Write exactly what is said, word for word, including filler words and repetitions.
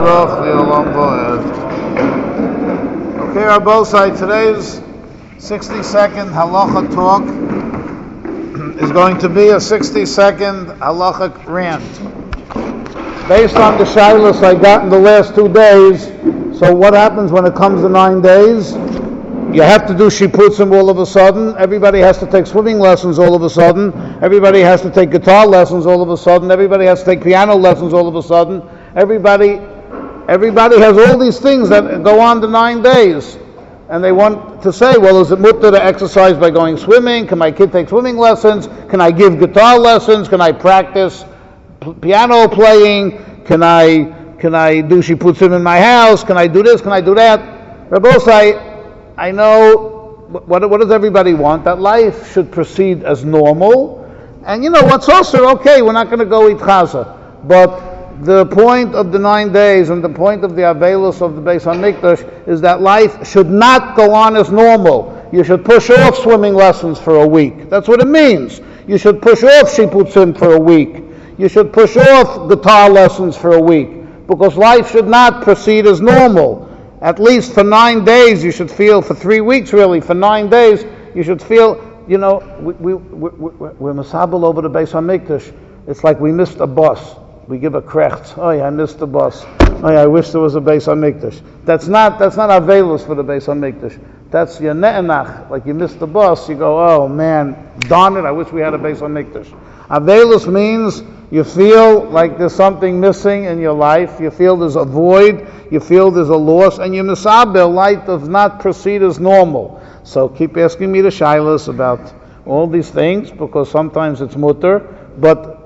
Yisroch V'Olam Bo'ed. Okay, our both sides. Today's sixty-second halacha talk is going to be a sixty-second halachic rant. Based on the shilas I got in the last two days, so what happens when it comes to nine days? You have to do shiputzim all of a sudden. Everybody has to take swimming lessons all of a sudden. Everybody has to take guitar lessons all of a sudden. Everybody has to take piano lessons all of a sudden. Everybody, everybody has all these things that go on to nine days. And they want to say, well, is it mutter to exercise by going swimming? Can my kid take swimming lessons? Can I give guitar lessons? Can I practice p- piano playing? Can I can I do shiputzim in my house? Can I do this? Can I do that? Rabbosai, I know, what, what does everybody want? That life should proceed as normal. And you know, what's also okay, we're not going to go eat chaza. But the point of the nine days and the point of the Avelus of the Beis HaMikdash is that life should not go on as normal. You should push off swimming lessons for a week. That's what it means. You should push off shiputzim for a week. You should push off guitar lessons for a week. Because life should not proceed as normal. At least for nine days, you should feel, for three weeks really, for nine days, you should feel, you know, we, we, we, we, we're masabel over the Beis HaMikdash. It's like we missed a bus. We give a krecht. Oh yeah, I missed the bus. Oh yeah, I wish there was a Beis HaMikdash. That's not, that's not avelus for the Beis HaMikdash. That's your ne'enach. Like you missed the bus, you go, oh man, darn it, I wish we had a Beis HaMikdash. Avelus means you feel like there's something missing in your life. You feel there's a void. You feel there's a loss. And your misabel, life does not proceed as normal. So keep asking me the shilas about all these things, because sometimes it's mutter. But